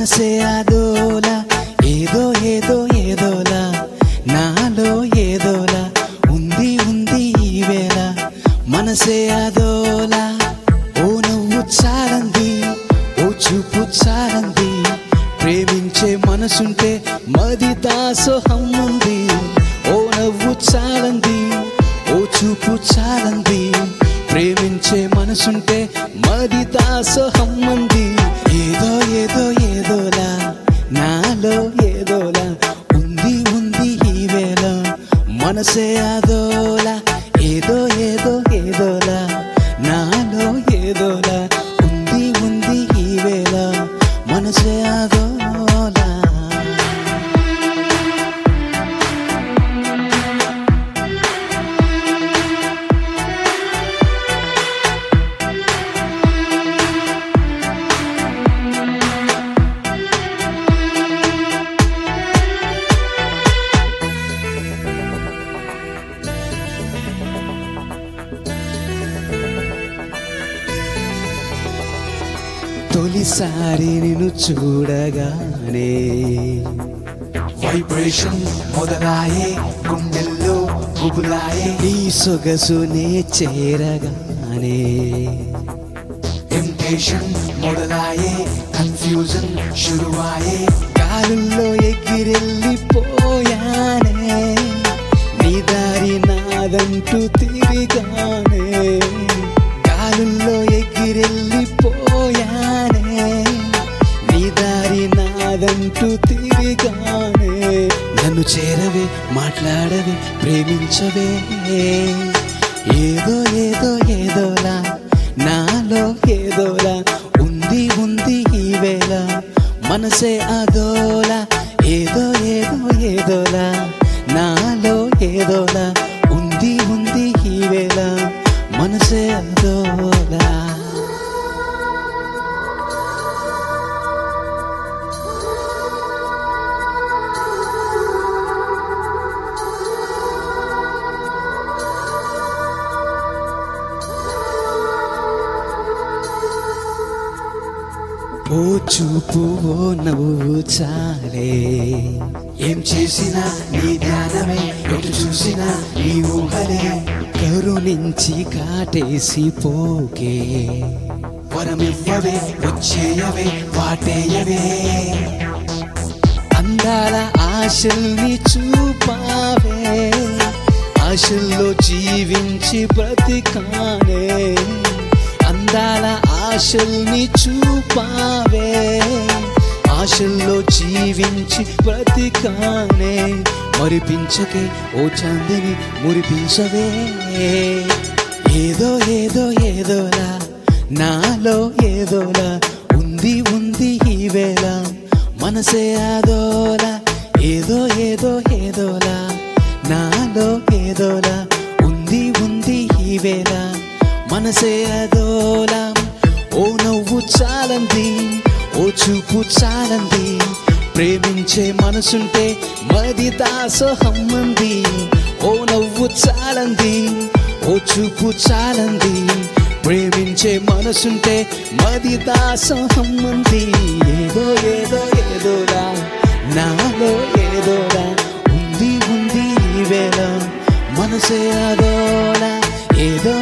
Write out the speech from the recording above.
మనసే అదోలా ఏదో ఏదో ఏదోలా నాలో ఏదోలా ఉంది ఉంది ఈవేళ మనసే అదోలా ఓ నవ్వు చాలంది ఓ చూపు చాలంది ప్రేమించే మనసుంటే మది దాసోహం ఉంది ఓ నవ్వు చాలంది ఓ చూపు చాలంది ప్రేమించే మనసుంటే మది దాసోహం ఉంది ఏదో ఏదో ఏదోలా నాలో ఏదోలా ఉంది ఉంది ఈవేళ మనసే అదోలా ఏదో ఏదో ఏదోలా నాలో ఏదోలా ఉంది ఉంది ఈవేళ మనసే అదోలా తొలిసారి నిన్ను చూడగానే వైబ్రేషన్ మొదలాయే గుండెల్లో గుబులాయే నీ సొగసునే చేరగానే టెంప్టేషన్ మొదలాయే కన్ఫ్యూజన్ షురువాయే గాలుల్లో ఎగిరెళ్ళిపోయానే నీ దారి నాదంటూ తిరిగానే గాలుల్లో ఎగిరెళ్ళిపోయానే నీ దారి నాదంటూ తిరిగానే నన్ను చేరవే మాట్లాడవే ప్రేమించవే ఏదో ఏదో ఏదోలా నాలో ఏదోలా ఉంది ఉంది ఈవేళ మనసే అదోలా ఏదో ఏదో ఏదోలా నాలో ఏదోలా ఉంది ఉంది ఈవేళ మనసే అదోలా ఓ చూపు ఓ నవ్వు చాలే ఏం చేసినా నీ ధ్యానమే ఎటు చూసినా నీ ఊహలే కరుణించి కాటేసి పోకే వరమివ్వవే వచ్చేయవే వాటేయవే అందాల ఆశల్ని చూపావే ఆశల్లో జీవించి బ్రతికానే అందాల ఆశల్ని చూపావే ఆశల్లో జీవించి బ్రతికానే మరిపించకే ఓ చాందిని మురిపించవే ఏదో ఏదో ఏదోలా నాలో ఏదోలా ఉంది ఉంది ఈవేళ మనసే అదోలా ఏదో ఏదో ఏదోలా నాలో ఏదోలా ఉంది ఉంది ఈవేళ మనసే అదోలా ఓ నవ్వు చాలంది ఓ చూపు చాలంది ప్రేమించే మనసుంటే మది దాసోహం ఉంది ఓ నవ్వు చాలంది ఓ చూపు చాలంది ప్రేమించే మనసుంటే మది దాసోహం ఉంది ఏదో ఏదో ఏదోలా నాలో ఏదోలా ఉంది ఉంది ఈవేళ మనసే అదోలా ఏదో